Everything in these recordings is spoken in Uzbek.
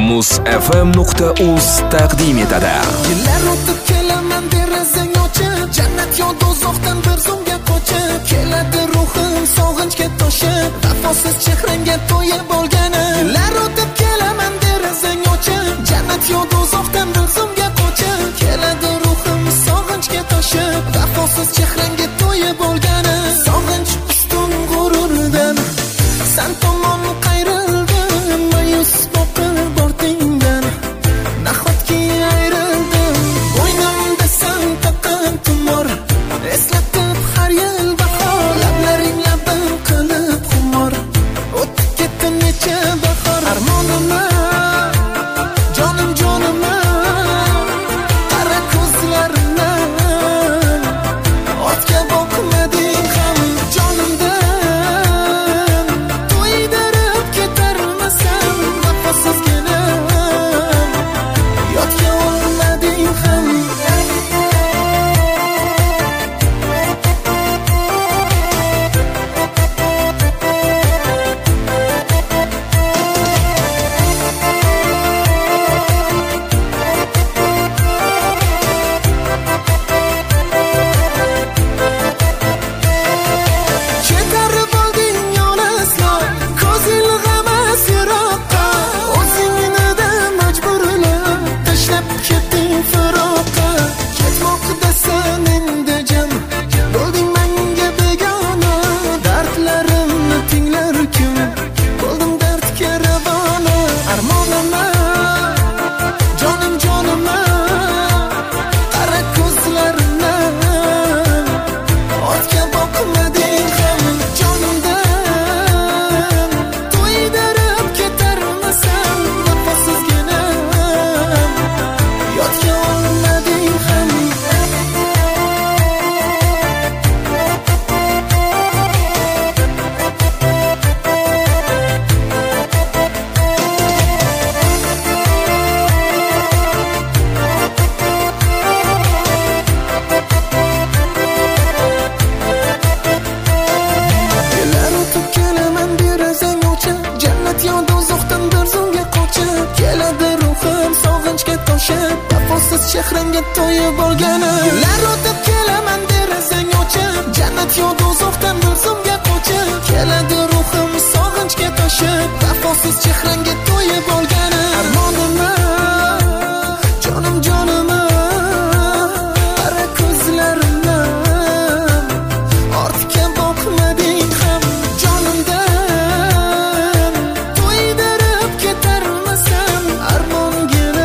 Muz.fm.uz taqdim etadi. Yillar o'tib kelaman derazang ochib, jannat yo do'zaxdan bir zumga qochib, keladi ruhim sog'inchga toshib, vafosiz chehrangga to'yib olganim. Yillar o'tib kelaman derazang ochib, jannat yo do'zaxdan bir zumga qochib, keladi ruhim sog'inchga toshib, vafosiz chehrangga to'yib olganim. Sog'inch ustun g'ururdan san tomon qayrildim, mayus boqib ortingdan nahotki ayrildim. Bo'ynimda san taqqan tumor eslatib har yil bahor, lablaring labim qilib xumor o'tib ketdi necha bahor. Armonimni jonim jonimni qara ko'zlarimni ortga boqmading ham jonimdan to'ydirib ketarmisan vafosizgina yodga olmading ham. Chetarib olding yo'laslar, ko'z ilg'amas yiroqqa, o'zingni-da majburlab tashlab ketding firoqqa. Ketmoqdasan endi jam, bo'lding menga begona, dardlarimni tinglar kim, bo'ldim dardga ravona. Armonimni jonim jonimni qara ko'zlarimni ortga boqmading ham jonimdan to'ydirib ketarmisan vafosizgina yodga olmading ham. Yillar o'tib kelaman derazang ochib, jannat yo do'zaxdan bir zumga qochib, keladi ruhim sog'inchga toshib, vafosiz chehrangga to'yib olganim. Yillar o'tib kelaman derazang ochib, jannat yo do'zaxdan bir zumga qochib, keladi ruhim sog'inchga toshib, vafosiz chehrangga to'yib olganim. Armonimni jonim jonimni qara ko'zlarimni ortga boqmading ham jonimdan to'ydirib ketarmisan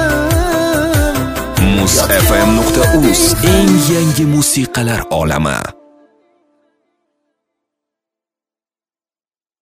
armonginim. Muz.fm.uz eng yangi musiqalar olami.